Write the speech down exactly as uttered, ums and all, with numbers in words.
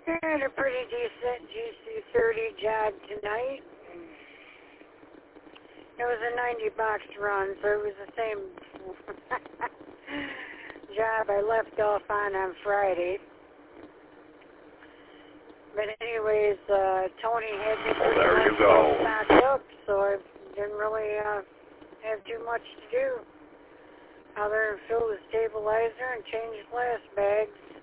I had a pretty decent G C thirty job tonight. It was a ninety box run, so it was the same job I left off on on Friday. But anyways, uh, Tony had me Well, pretty there much you go. stocked up, so I didn't really uh, have too much to do other than fill the stabilizer and change glass bags.